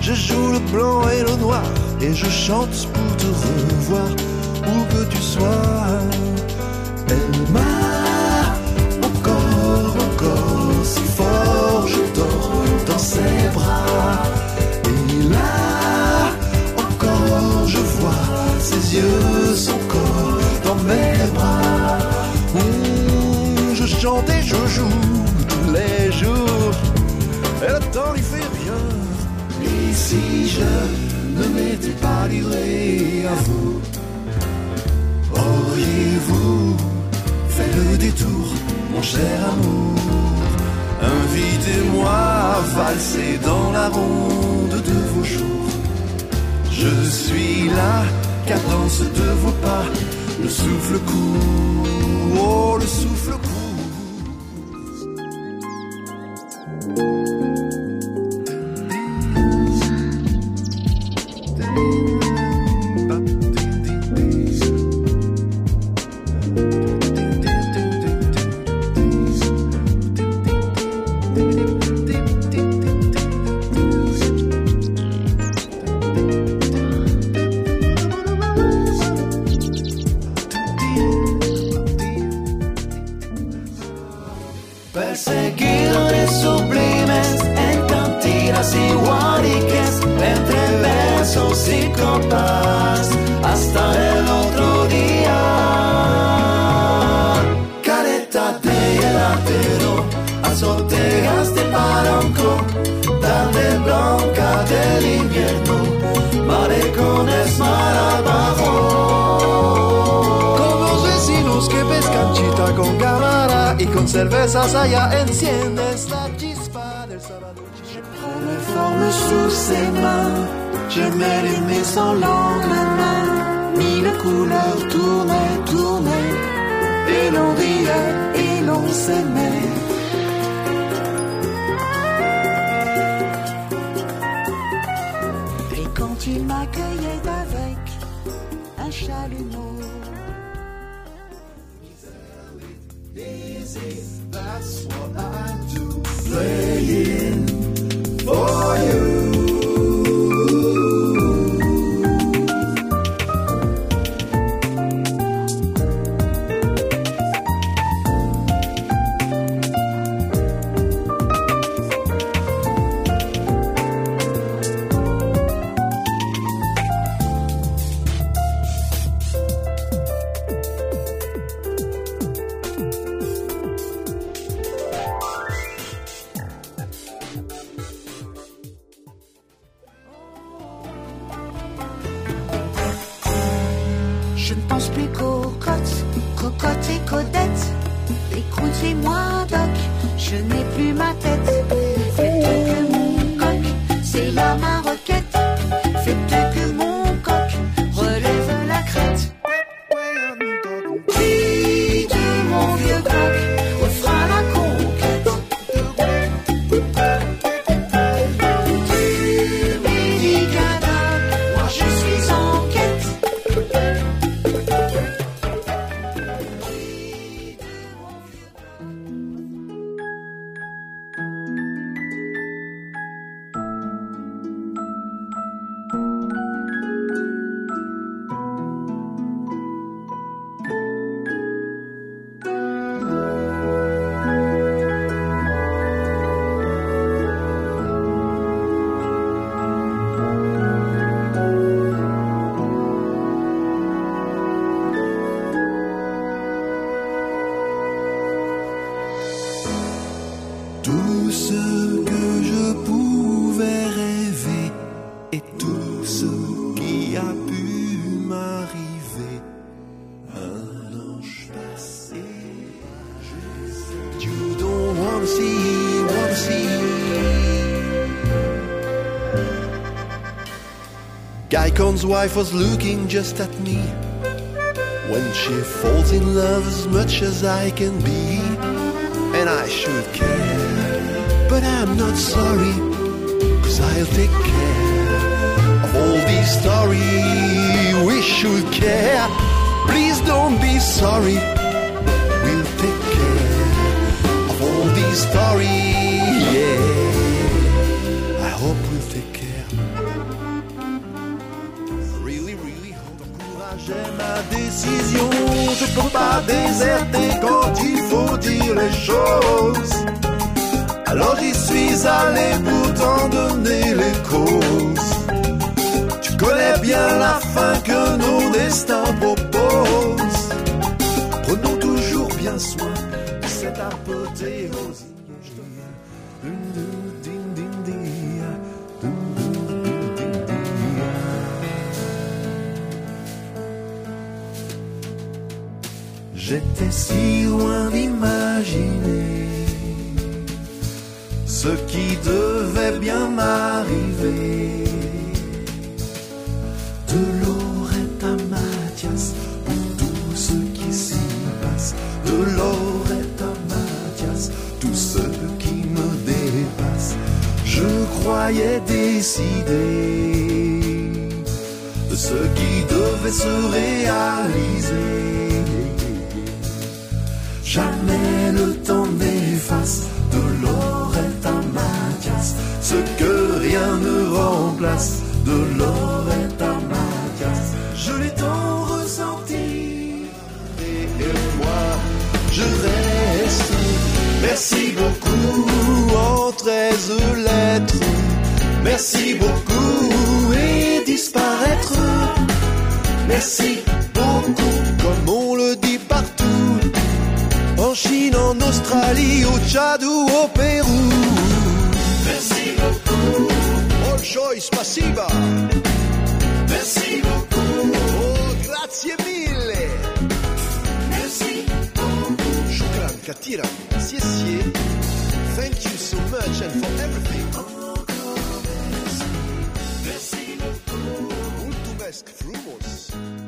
Je joue le blanc et le noir et je chante pour te revoir où que tu sois. Elle m'a encore si fort, je dors dans ses bras. Et là encore je vois ses yeux, son corps dans mes bras. Je chante et je joue tous les jours et le temps n'y fait rien. Et si je ne m'étais pas livré à vous, auriez-vous fait le détour, mon cher amour? Invitez-moi à valser dans la ronde de vos jours. Je suis la cadence de vos pas, le souffle court, oh le souffle court. Perseguirles sublimes en cantinas igualiques, entre versos y compás, hasta el otro día. Careta de heladero, azoteas de barranco, tarde blanca del invierno, marecones mar abajo. Con los vecinos que pescan chita con cámara y con cervezas allá enciendes la chispa del sábado. Je prends mes formes sous ses mains, je mets les maisons lendemain, mille couleurs tournées, et l'on riait et l'on s'aimait. Et quand il m'accueillait avec un chalumeau, That's what I do, playing for you. je ne pense plus qu'aux cocottes et codettes. Écoutez-moi, Doc, je n'ai plus ma tête. Faites que mon coq, c'est là ma requête. Faites que mon coq relève la crête. Qui de mon vieux coq refera la conquête. Tu médicada, moi je suis en quête. Tout ce que je pouvais rêver et tout ce qui a pu m'arriver. Un ange passé. You don't wanna see. Geicon's wife was looking just at me. When she falls in love as much as I can be, and I should care, but I'm not sorry, 'cause I'll take care of all these stories. We should care, please don't be sorry. We'll take care of all these stories, yeah. I hope we'll take care. J'ai ma décision, je peux pas déserter quand il faut dire les choses. Alors j'y suis allé pour t'en donner les causes. Tu connais bien la fin que nos destins proposent. Prenons toujours bien soin de cette apothéose. J'étais si loin d'imaginer ce qui devait bien m'arriver. De Loretta Mathias pour tout ce qui s'y passe. De Loretta Mathias, tout ce qui me dépasse. Je croyais décider de ce qui devait se réaliser. Jamais le temps n'efface de Loretta Mathias ce que rien ne remplace de Loretta Mathias. Je l'ai tant ressenti et moi je reste. Merci beaucoup en 13 lettres. Merci beaucoup et disparaître. Merci beaucoup comme on le dit partout. En Chine, en Australie, au Tchad ou au Pérou. Merci beaucoup. Большое спасибо. Merci beaucoup. Oh, grazie mille. Merci beaucoup. Shukran katira. Siesier. Thank you so much and for everything. Merci beaucoup. Mulțumesc frumos.